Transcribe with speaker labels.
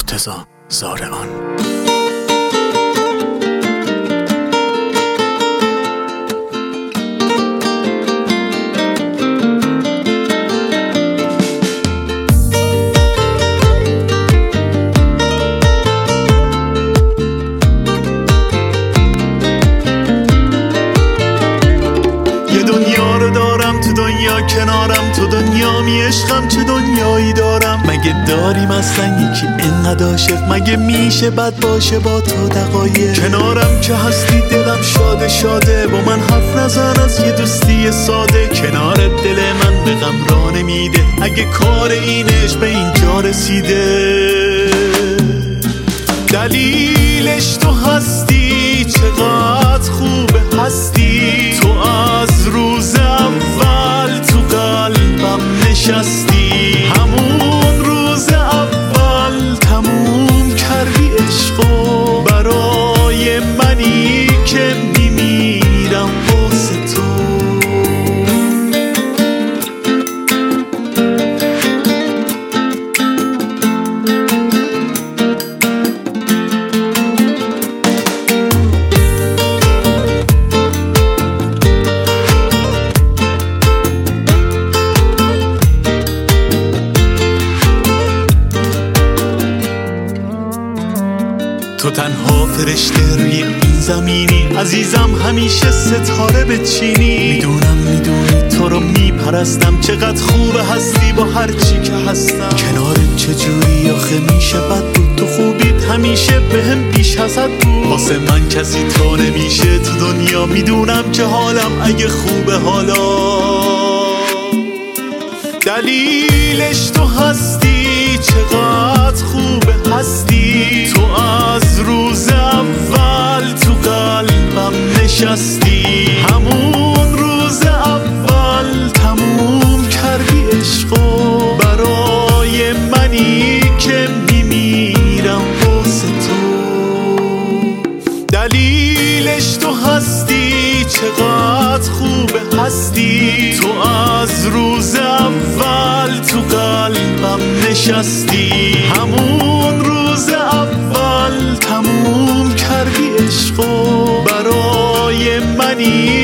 Speaker 1: مرتضی زارعان.
Speaker 2: کنارم تو دنیامی عشقم چه دنیایی دارم. مگه داریم اصلا یکی اینقدر عاشق؟ مگه میشه بد باشه با تو دقایق؟ کنارم که هستی دلم شاده شاده، با من حرف نزن از یه دوستی ساده. کنار دل من به غم راه نمیده، اگه کار اینش به اینجا رسیده. دلیلش تو هستی، چقدر خوبه هستی. تو از روز اول تو قلبم نشستی، همون روز اول تموم کردی عشقو. برای منی که میمیرم واسه تو. تو تنها فرشته روی این زمینی، عزیزم همیشه ستاره بچینی. میدونی تو رو میپرستم، چقدر خوبه هستی با هر چی که هستم. کنارت چجوری آخه میشه بد بود؟ تو خوبیت همیشه بهم بیش ازت بود. واسه من کسی تو نمیشه تو دنیا. میدونم که حالم اگه خوبه حالا دلیلش تو هستی. چقدر خوبه هستی. تو از روز اول تو قلبم نشستی، همون روز اول تموم کردی عشقو. برای منی که میمیرم واسه تو. دلیلش تو هستی. چقدر خوبه هستی. تو از روز اول تو قلبم نشستی، همون روز اول تموم کردی عشقو. برای منی